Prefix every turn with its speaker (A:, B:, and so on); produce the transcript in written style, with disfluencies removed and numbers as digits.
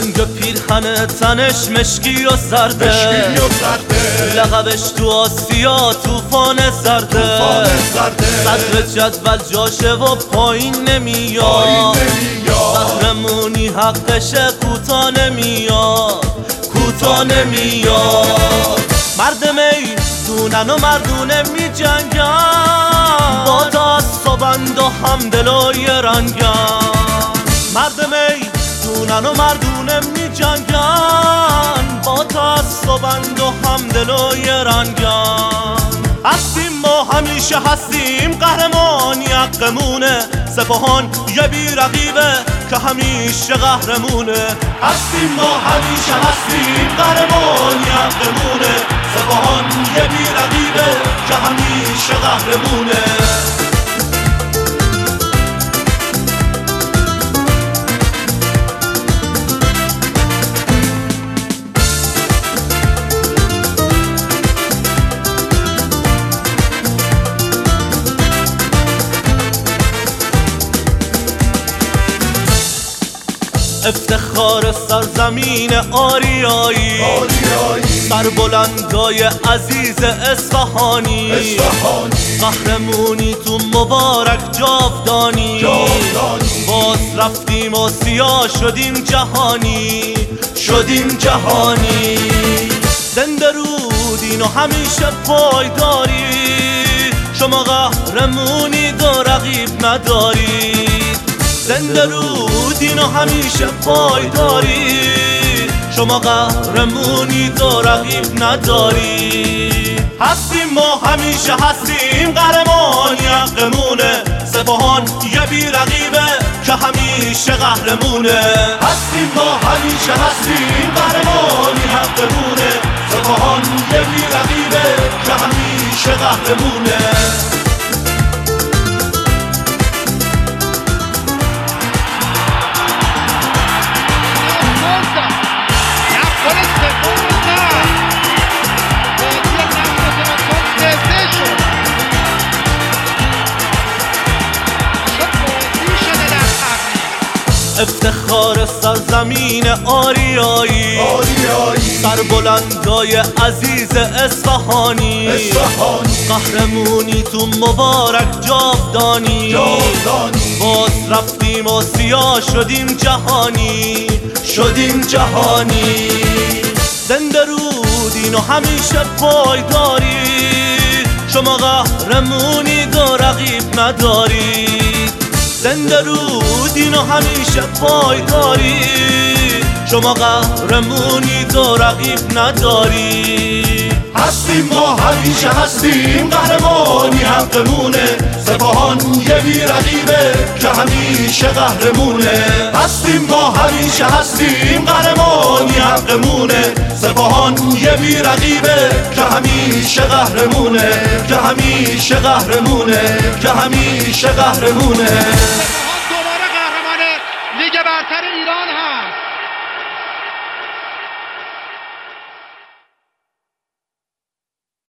A: رنگ پیرهن تنش مشکی و زرده لقبش تو آسیا طوفان زرده صدر جدول جاشه و پایین نمیاد قهرمونی حقشه کوتا نمیاد مرد میدونن و مردونه می جنگن با دست و بند و همدل و یه رنگن مرد میدونن و مردونه می جنگن با دست و بند و همدل و یه رنگن هستیم ما همیشه هستیم قهرمان حقمونه سپاهان یه بی رقیبه که همیشه قهرمونه هستیم ما همیشه هستیم قهرمان حقمونه سپاهان یه بی رقیبه که همیشه قهرمونه افتخار سرزمین آریایی سربلندای عزیز اصفهانی قهرمونی تو مبارک جاودانی باز رفتیم و سیاه شدیم جهانی زنده رودین و همیشه پایداری شما قهرمونی و رقیب ندارید زنده رودین و همیشه پایداری شما قهرمونی و رقیب نداری هستیم ما همیشه هستیم قهرمانی حقمونه سپاهان یه بی رقیبه که همیشه قهرمونه هستیم ما همیشه هستیم قهرمانی حقمونه سپاهان یه بی رقیبه که همیشه قهرمونه افتخار سرزمین آریایی سربلندای عزیز اصفهانی قهرمونی تو مبارک جاودانی باز رفتیم و سیاه شدیم جهانی زنده رودین و همیشه پایداری شما قهرمونی و رقیب ندارید زنده رودین و همیشه پایداری شما قهرمونی و رقیب نداری هستیم ما همیشه هستیم قهرمانی حقمونه سپاهان یه بی رقیبه که همیشه قهرمونه هستیم ما همیشه هستیم قهرمانی حقمونه سپاهان یه بی رقیبه که همیشه قهرمونه که همیشه قهرمونه